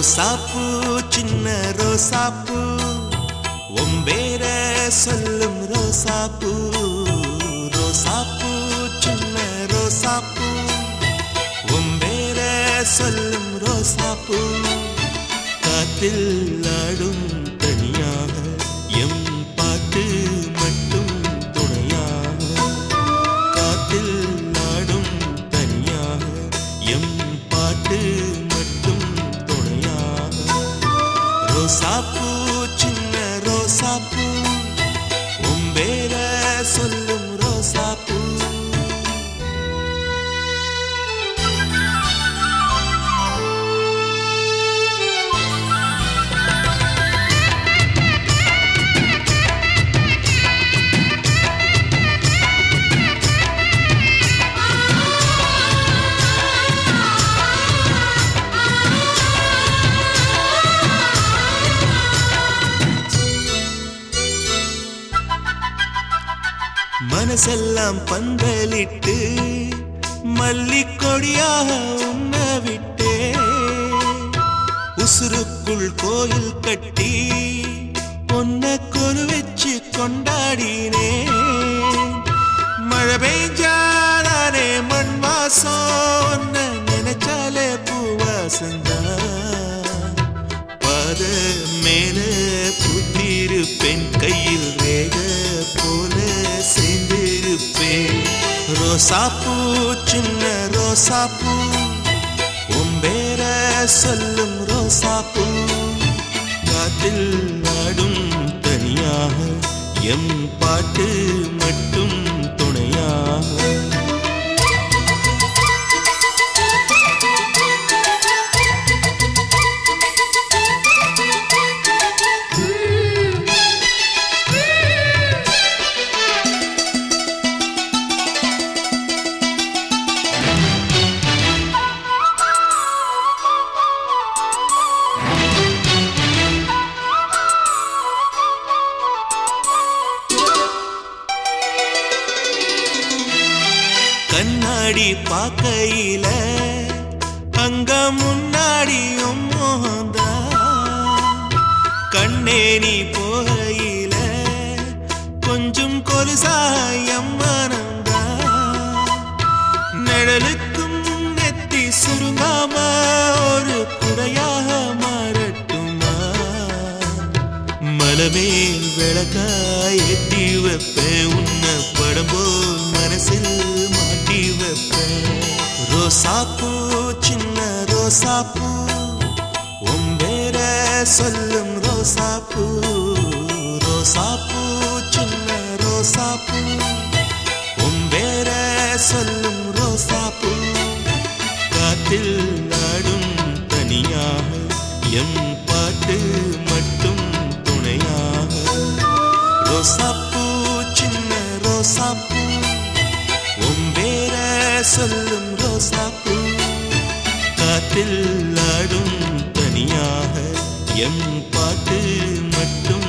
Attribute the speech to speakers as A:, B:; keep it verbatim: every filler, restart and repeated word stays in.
A: ரோசாப்பூ சின்ன ரோசாப்பூ ஒம்பேர சொல்லும் ரோசாப்பூ ரோசாப்பூ சின்ன ரோசாப்பூ ஒம்பேர சொல்லும் ரோசாப்பூ காற்றில் ஆடும் தனியாக எம் பாட்டு மட்டும் துணையாக காற்றில் ஆடும் தனியாக எம் பாட்டு மட்டும் துணையாக ரோசாப்பூ சின்ன ரோசாப்பூ ஒம்பேர சொல்லும் ரோசாப்பூ மனசெல்லாம் பந்தலிட்டு மல்லிக்கொடியாக உண்ண விட்டே உசுருக்குள் கோயில் கட்டி பொன்ன கொரு வச்சு கொண்டாடினே மழை பெய்ஞ்சாலே மண் வாசம் நினைச்சாலே பூவாசந்தா பாத மேல புத்திருப்பேன் கையில் ரேக போல சேர்ந்திருப்பேன் ரோசாப்பூ சின்ன ரோசாப்பூ ஒம்பேர சொல்லும் ரோசாப்பூ காற்றில் ஆடும் தனியாக எம் பாட்டு மட்டும் துணையாக கண்ணாடி பாக்கையில அங்க முன்னாடியும் மோகந்தா கண்ணே நீ போகையில கொஞ்சம் கொலுசாயம் மனந்தா நிழலுக்கும் நெத்தி சுருங்காம ஒரு குடையாக மாறட்டுமா மலமேல் விளக்காய் ஏற்றி வைப்பேன் உன்ன படம் போல் மனசில் ரோசாப்பூ சின்ன ரோசாப்பூ ஒம்பேர சொல்லும் ரோசாப்பூ ரோசாப்பூ சின்ன ரோசாப்பூ ஒம்பேர சொல்லும் ரோசாப்பூ காற்றில் ஆடும் தனியாக எம் பாட்டு மட்டும் துணையாக ரோசாப்பூ சின்ன ரோசாப்பூ ஒம்பேர சொல்லும் ரோசாப்பூ காற்றில் ஆடும் தனியாக எம் பாட்டு மட்டும்